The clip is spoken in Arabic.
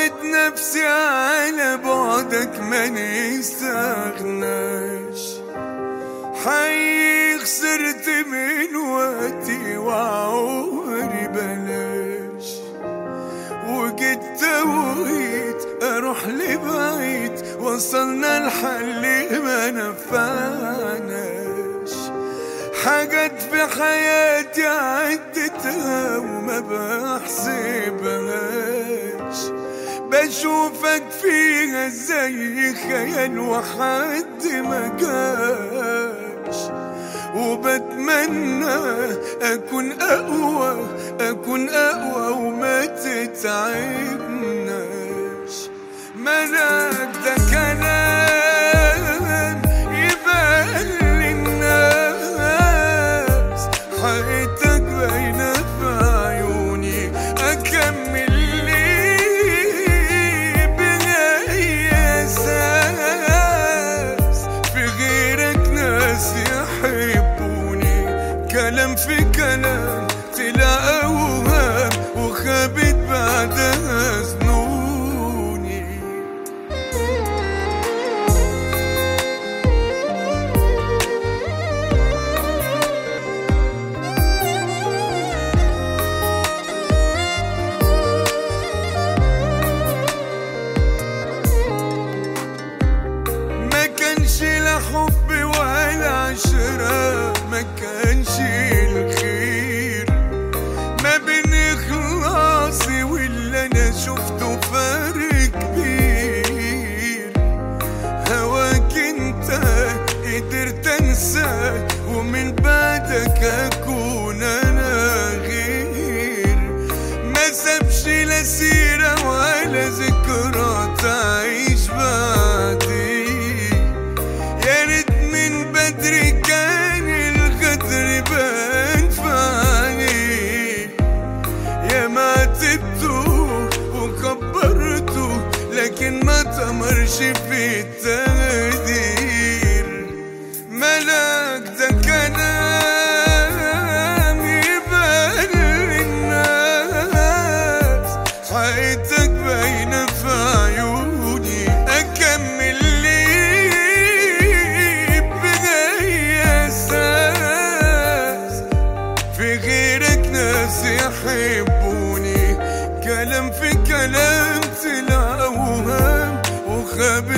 وعدت نفسي على بعدك ما نستغناش. حقيقي خسرت من وقتي وعمري بلاش، وجيت توقيت اروح لبعيد وصلنا لحل ما نفعناش. حاجات في حياتي عدتها وما بحسبهاش، بشوفك فيها زي خيال وحد ما جاش. وبتمنى أكون أقوى وما تتعبناش. ملاك ده كلام يبان للناس، حقيقتك باينة في عيوني. أكمل ليه بأي أساس؟ في غيرك ناس يحبوني. كلام في كلام طلع أوهام وخابت بعدها ظنوني. ما كانش لا حب ولا عشرة، ما كانش الخير ما بين إخلاصي واللي أنا شفته فرق كبير. هواك انت قدرت انسى ومن بعدك أكون أنا غير. ما سابش لا سيرة ولا ذكرى تعيش بعدي. يا ريت من بدري كان الغدر بان في عينيه. يا ما عاتبته وكبرته لكن ما تمرش في التقدير. ملاك ده كلام يبان للناس، حقيقتك باينة في عيوني. أكمل ليه بأي أساس؟ في غيرك ناس يحبوني. كلام في كلام طلع أوهام وخاب